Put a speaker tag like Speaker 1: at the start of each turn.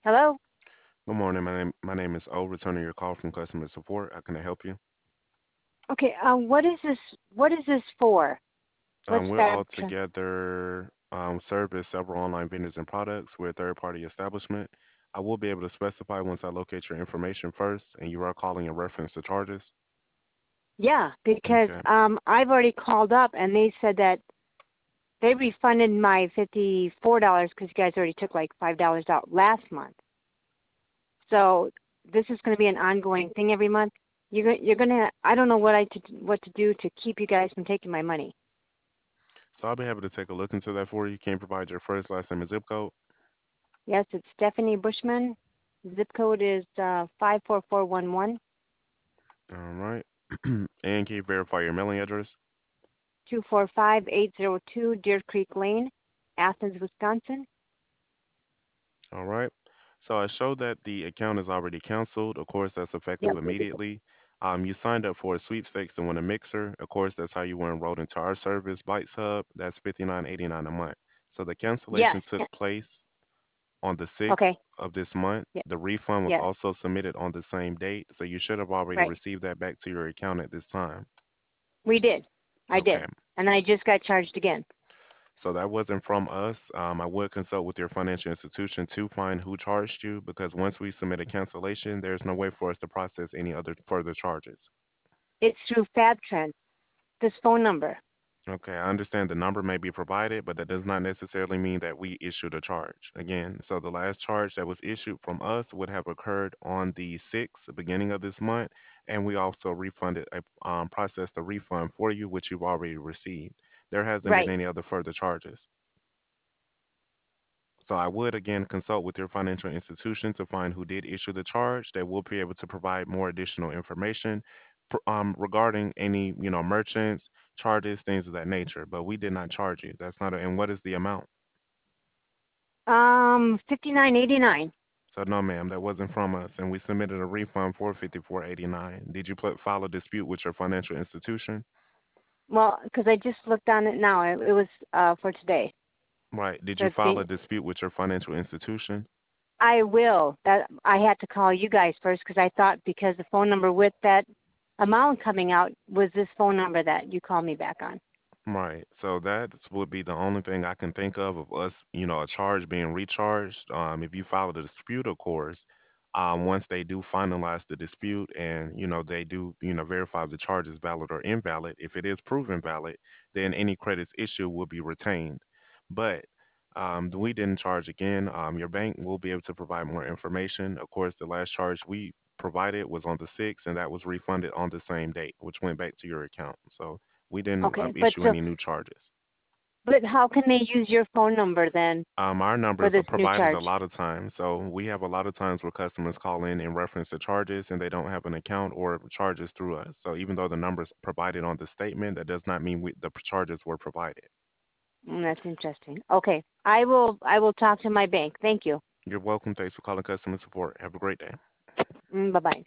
Speaker 1: Hello?
Speaker 2: Good morning. My name is O. Returning your call from customer support. How can I help you?
Speaker 1: Okay, what is this for? Let's
Speaker 2: We're
Speaker 1: start.
Speaker 2: all together service several online vendors and products. We're a third-party establishment. I will be able to specify once I locate your information first, and you are calling in reference to charges.
Speaker 1: Yeah, because
Speaker 2: Okay.
Speaker 1: I've already called up and they said that they refunded my $54 because you guys already took like $5 out last month. So this is going to be an ongoing thing every month. You're gonna. I don't know what to do to keep you guys from taking my money.
Speaker 2: So I'll be happy to take a look into that for you. Can you provide your first, last name, and zip code?
Speaker 1: Yes, it's Stephanie Bushman. Zip code is 54411
Speaker 2: All right. And can you verify your mailing address?
Speaker 1: 245802 Deer Creek Lane, Athens, Wisconsin.
Speaker 2: All right. So I showed that the account is already canceled. Of course, that's effective
Speaker 1: Yep.
Speaker 2: immediately. You signed up for a sweepstakes to win a mixer. Of course, that's how you were enrolled into our service, Bites Hub. That's $59.89 a month. So the
Speaker 1: Yes.
Speaker 2: cancellation took place on the 6th
Speaker 1: Okay.
Speaker 2: of this month.
Speaker 1: Yep.
Speaker 2: The refund was
Speaker 1: Yes.
Speaker 2: also submitted on the same date, so you should have already
Speaker 1: Right.
Speaker 2: received that back to your account at this time.
Speaker 1: We did. I
Speaker 2: Okay.
Speaker 1: did. And I just got charged again.
Speaker 2: So that wasn't from us. I would consult with your financial institution to find who charged you because once we submit a cancellation, there's no way for us to process any other further charges.
Speaker 1: It's through FabTrend. This phone number.
Speaker 2: Okay, I understand the number may be provided, but that does not necessarily mean that we issued a charge. Again, so the last charge that was issued from us would have occurred on the 6th, the beginning of this month, and we also processed a refund for you, which you've already received. There hasn't been
Speaker 1: Right.
Speaker 2: any other further charges. So I would again consult with your financial institution to find who did issue the charge. They will be able to provide more additional information regarding any, merchants, charges, things of that nature. But we did not charge you. That's not and what is the amount?
Speaker 1: 59.89.
Speaker 2: So no, ma'am, that wasn't from us, and we submitted a refund for 54.89. Did you file a dispute with your financial institution?
Speaker 1: Well, because I just looked on it now. It was for today.
Speaker 2: Right. Did you
Speaker 1: So
Speaker 2: file a dispute with your financial institution?
Speaker 1: I will. That I had to call you guys first because I thought because the phone number with that amount coming out was this phone number that you called me back on.
Speaker 2: Right. So that would be the only thing I can think of us, a charge being recharged. If you file a dispute, of course, once they do finalize the dispute and, they do, verify the charge is valid or invalid, if it is proven valid, then any credits issued will be retained. But we didn't charge again. Your bank will be able to provide more information. Of course, the last charge we provided was on the 6th, and that was refunded on the same date, which went back to your account. So we didn't
Speaker 1: Okay,
Speaker 2: issue any new charges.
Speaker 1: but how can they use your phone number then
Speaker 2: Our
Speaker 1: for
Speaker 2: numbers are
Speaker 1: this new
Speaker 2: provided a
Speaker 1: charge?
Speaker 2: lot of times. So we have a lot of times where customers call in reference to charges and they don't have an account or charges through us. So even though the numbers provided on the statement, that does not mean the charges were provided.
Speaker 1: That's interesting. Okay, I will talk to my bank. Thank you.
Speaker 2: You're welcome. Thanks for calling customer support. Have a great day.
Speaker 1: Bye bye.